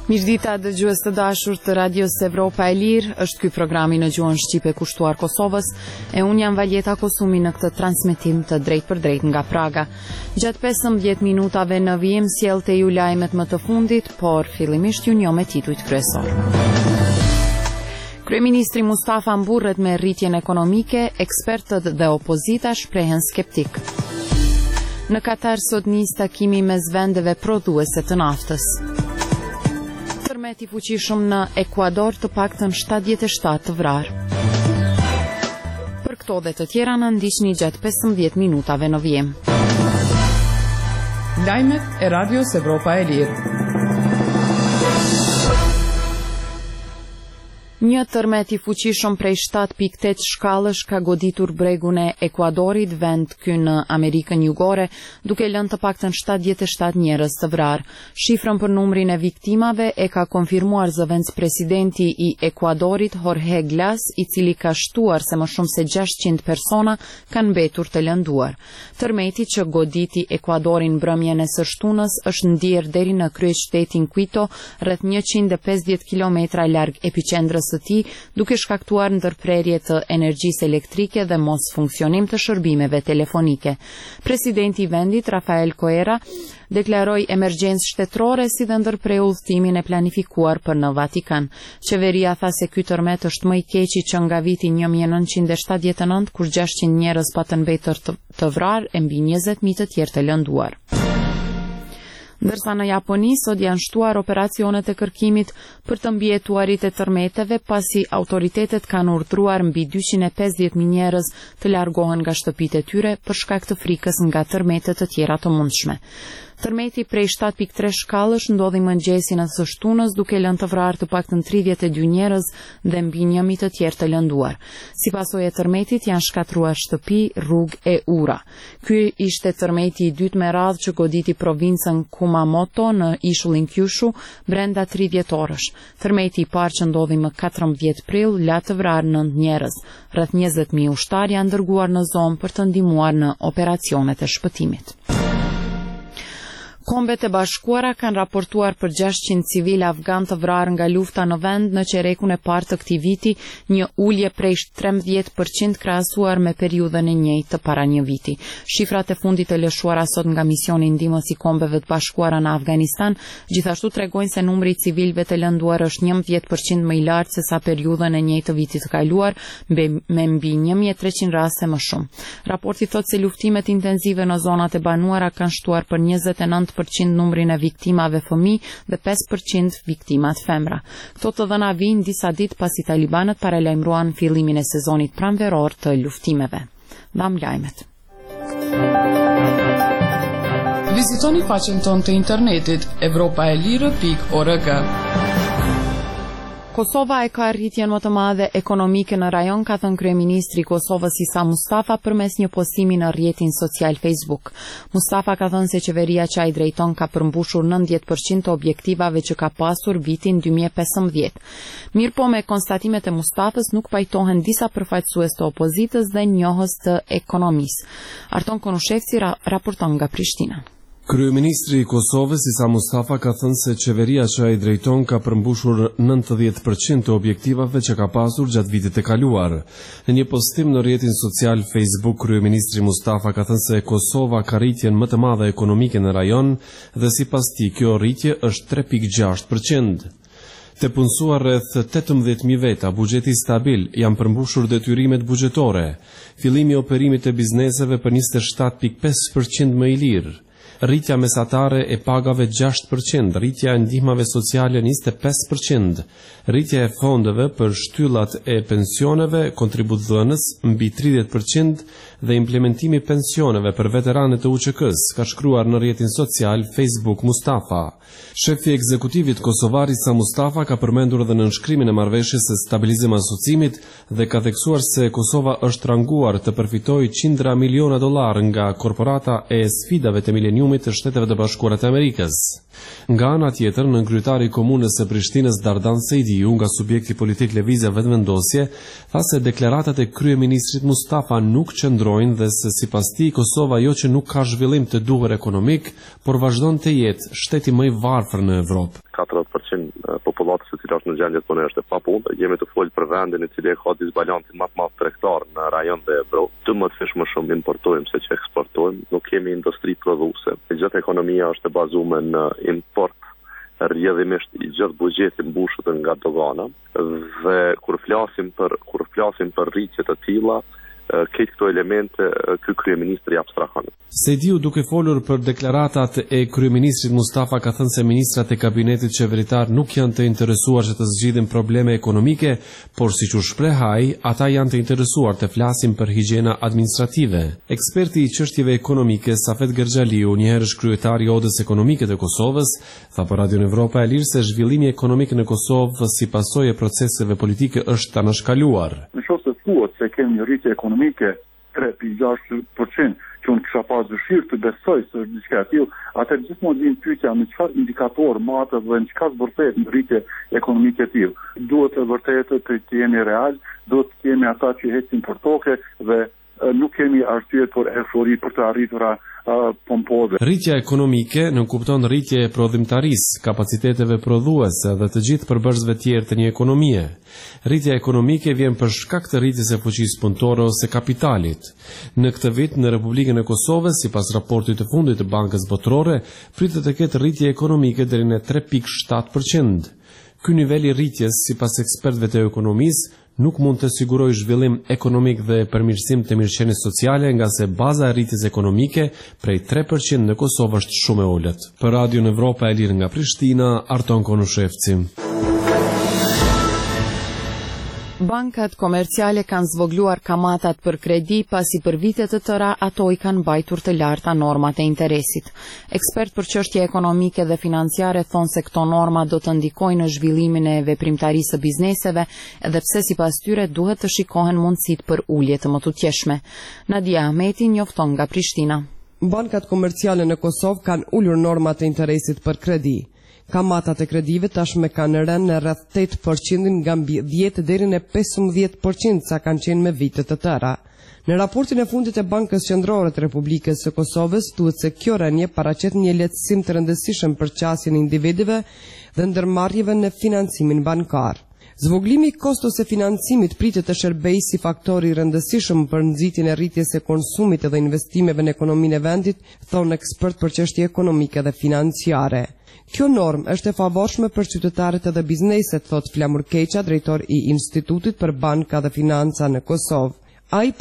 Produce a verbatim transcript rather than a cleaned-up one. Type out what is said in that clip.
Mirdita dëgjues të dashur të Radios Evropa e Lirë, është ky programi në gjuhën shqipe kushtuar Kosovës, e unë jam Valjeta Kosumi në këtë transmetim të drejt për drejt nga Praga. Gjatë pesëmbëdhjetë minutave në vijim sjell te ju lajmet më të fundit, por fillimisht ju njoh me titujt kryesor. Kryeministri Mustafa mburret me rritjen ekonomike, ekspertët dhe opozita shprehen skeptik. Në Katar sot nis takimi mes vendeve prodhuese të naftës. Tërmet i fuqishëm në Ekuador, të paktën shtatëdhjetë e shtatë të vrarë. Për këto dhe të tjera na ndiqni gjatë pesëmbëdhjetë minutave në vijim. Lajmet e Radios Evropa e Lirë. Një tërmet i fuqishëm prej shtatë pikë tetë shkallësh ka goditur bregun e Ekuadorit, vend ky në Amerikën Jugore, duke lënë të paktën shtatëdhjetë e shtatë njerëz të vrarë. Shifrën për numrin e viktimave e ka konfirmuar zëvendës presidenti i Ekuadorit, Jorge Glass, i cili ka shtuar se më shumë se gjashtëqind persona kanë mbetur të lënduar. Tërmeti që goditi Ekuadorin mbrëmjen e së shtunës është ndier deri në kryeqytetin Quito, rreth njëqind e pesëdhjetë kilometra larg epiqendrës së tij, duke shkaktuar ndërprerje të energjisë elektrike dhe mos funksionim të shërbimeve telefonike. Presidenti i vendit, Rafael Correa, deklaroi emergjencë shtetërore si dhe ndërpreu udhëtimin e planifikuar për në Vatikan. Qeveria tha se ky tërmet është më i keqi që nga viti një mijë e nëntëqind e shtatëdhjetë e nëntë, kur gjashtëqind njerëz patën mbetur të, të vrarë e mbi njëzet mijë të tjerë të lënduar. Ndërsa në Japoni sot janë shtuar operacionet e kërkimit për të mbijetuarit e tërmeteve, pasi autoritetet kanë urdhëruar mbi dyqind e pesëdhjetë mijë njerëz të largohen nga shtëpitë e tyre për shkak të frikës nga tërmete të tjera të mundshme. Tërmeti prej shtatë pikë tre shkallësh ndodhi mëngjesin e së shtunës, duke lënë të vrarë të paktën tridhjetë e dy njerëz dhe mbi një mijë të tjerë të lënduar. Si pasojë e tërmetit janë shkatruar shtëpi, rrugë e ura. Ky ishte tërmeti i dytë me radhë që goditi provincën Kumamoto në ishullin Kyushu brenda tridhjetë orësh. Tërmeti i parë që ndodhi më katërmbëdhjetë prill la të vrarë nëntë njerëz. Rreth njëzet mijë ushtar janë dërguar në zonë për të ndihmuar në operacionet e shpëtimit. Kombet e Bashkuara kanë raportuar për gjashtëqind civil afgan të vrarë nga lufta në vend në qerekun e parë të këtij viti, një ulje prej trembëdhjetë përqind krahasuar me periudhën e njëjtë të para një viti. Shifrat e fundit të lëshuara sot nga misioni ndihmës i Kombeve të Bashkuara në Afganistan gjithashtu tregojnë se numri i civilëve të lënduar është njëmbëdhjetë përqind më i lartë se sa periudhën e njëjtë të vitit të kaluar, me mbi një mijë e treqind raste më shumë. Raporti thotë se luftimet intensive në zonat e banuara kanë shtuar për njëzet e nëntë përqind numrin e viktimave fëmijë dhe pesë përqind viktimat femra. Këto të dhëna vijnë disa ditë pasi talibanët paralajmëruan fillimin e sezonit pranveror të luftimeve. Mbam lajmet. Vizitoni faqen tonë të internetit evropa e lirë pikë org. Kosova e ka rritjen më të madhe ekonomike në rajon, ka thënë kryeministri i Kosovës Isa Mustafa përmes një postimi në rrjetin social Facebook. Mustafa ka thënë se qeveria që ai drejton ka përmbushur nëntëdhjetë përqind të objektivave që ka pasur vitin dy mijë e pesëmbëdhjetë. Mirëpo me konstatimet e Mustafës nuk pajtohen disa përfaqësues të opozitës dhe njohës të ekonomisë. Arton Konushevci ra raporton nga Prishtina. Kryeministri i Kosovës Isa Mustafa ka thënë se qeveria që ai drejton ka përmbushur nëntëdhjetë përqind të objektivave që ka pasur gjatë vitit të kaluar. Në një postim në rrjetin social Facebook, kryeministri Mustafa ka thënë se Kosova ka rritjen më të madhe ekonomike në rajon dhe sipas tij kjo rritje është tre pikë gjashtë përqind. Të punësuar rreth tetëmbëdhjetë mijë veta, buxheti stabil, janë përmbushur detyrimet buxhetore. Fillimi i operimit të bizneseve për njëzet e shtatë pikë pesë përqind më i lirë. Rritja mesatare e pagave gjashtë përqind, rritja e ndihmave sociale njëzet e pesë përqind, rritja e fondeve për shtyllat e pensioneve, kontributdhënës mbi tridhjetë përqind dhe implementimi i pensioneve për veteranët e U Q K-s, ka shkruar në rrjetin social Facebook Mustafa. Shefi i ekzekutivit kosovar Isa Mustafa ka përmendur edhe në nënshkrimin e marrëveshjes së stabilizim asocimit dhe ka theksuar se Kosova është ranguar të përfitojë qindra miliona dollar nga korporata e sfidave të mileniumit të Shteteve të Bashkuara të Amerikës. Nga ana tjetër, nënkryetari i komunës së Prishtinës Dardan Sejdiu, nga subjekti politik Lëvizja Vetëvendosje, tha se deklaratat e kryeministrit Mustafa nuk qëndrojnë dhe se sipas tij Kosova jo që nuk ka zhvillim të duhur ekonomik, por vazhdon të jetë shteti më i varfër në Evropë. katërdhjetë përqind popullatës e cila është në gjendje të punës është e papunëtor. Jemi të folë për vendin i cili ka disbalancin më të madh tregtar në rajon dhe Evropë. Të më të fish më shumë importojmë se që eksportojmë, nuk kemi industri prodhuese. Gjithë ekonomia është e bazuar në import, rrjedhimisht i gjithë buxheti mbushur nga dogana dhe kur flasim për kur flasim për rritje të tilla, këtë këto elemente ky kryeministri abstrahon. Sediu, duke folur për deklaratat e kryeministrit Mustafa, ka thënë se ministrat e kabinetit qeveritar nuk janë të interesuar që të zgjidhin probleme ekonomike, por siç u shprehai, ata janë të interesuar të flasin për higjiena administrative. Eksperti i çështjeve ekonomike Safet Gerxhaliu, një herësh kryetari i Odës Ekonomike të Kosovës, tha për Radio Evropa e Lirë se zhvillimi ekonomik në Kosovë si pasojë e proceseve politike është anashkaluar. Nëse thuhet se kemi një rritje ekonomike tre pikë gjashtë përqind, që unë kisha pas dëshirë të besoj se është diçka e tillë, atëherë gjithmonë vjen pyetja në çfarë indikator matet dhe në çka zbërthehet një rritje ekonomike e tillë. Duhet të vërtetë të jemi real, duhet të kemi ata që ecin për tokë dhe nuk kemi arsye për eufori për të arritura uh, pompove. Rritja ekonomike nënkupton rritje e prodhimtarisë, kapaciteteve prodhuese dhe të gjithë përbërësve tjerë të një ekonomie. Rritja ekonomike vjen për shkak të rritjes së fuqisë punëtore ose kapitalit. Në këtë vit në Republikën e Kosovës, sipas raportit të fundit të Bankës Botërore, pritet të ketë rritje ekonomike deri në tre pikë shtatë përqind. Ky nivel i rritjes, sipas ekspertëve të ekonomisë, nuk mund të sigurojë zhvillim ekonomik dhe përmirësim të mirëqenies sociale, nga se baza e rritjes ekonomike prej tre përqind në Kosovë është shumë e ulët. Për Radio Evropa e Lirë nga Prishtina, Arton Konushevci. Bankat komerciale kanë zvogluar kamatat për kredi pasi për vite të tëra ato i kanë mbajtur të larta normat e interesit. Ekspert për çështje ekonomike dhe financiare thonë se këto norma do të ndikojnë në zhvillimin e veprimtarisë së bizneseve, edhe pse sipas tyre duhet të shikohen mundësitë për ulje të mëtutjeshme. Nadia Ahmeti njofton nga Prishtina. Bankat komerciale në Kosovë kanë ulur normat e interesit për kredi. Kamatat e kredive tashme kanë rënë në rreth tetë përqind nga mbi dhjetë deri në pesëmbëdhjetë përqind sa kanë qenë me vite të tëra. Në raportin e fundit e Bankës Qendrore të Republikës së Kosovës thuhet se kjo rënje paraqet një lehtësim të rëndësishëm për qasjen e individëve dhe ndërmarrjeve në financimin bankar. Zvoglimi i kostos e financimit pritet të shërbejë si faktor i rëndësishëm për nxitjen e rritjes së konsumit dhe investimeve në ekonominë e vendit, thonë ekspert për çështje ekonomike dhe financiare. Kjo normë është e favorshme për qytetarët edhe bizneset, thot Flamur Keqa, drejtor i Institutit për Banka dhe Financa në Kosovë. Ai